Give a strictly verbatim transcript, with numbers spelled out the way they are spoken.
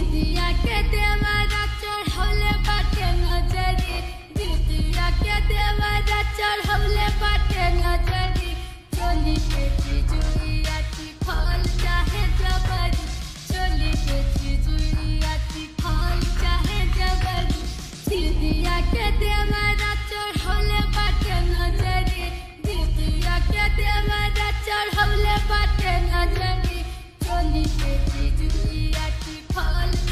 दीदिया के देवरा चढ़ौले बाटे नजरी, दीदिया के देवरा चढ़ौले बाटे नजरी। चोली के चिजुइया फल चाहे जबरी, चोली के चिजुइया फल चाहे जबरी। दीदिया के देवरा चढ़ौले बाटे नजरी, दीदिया के देवरा चढ़ौले बाटे नजरी। चोली के चिजुइया फल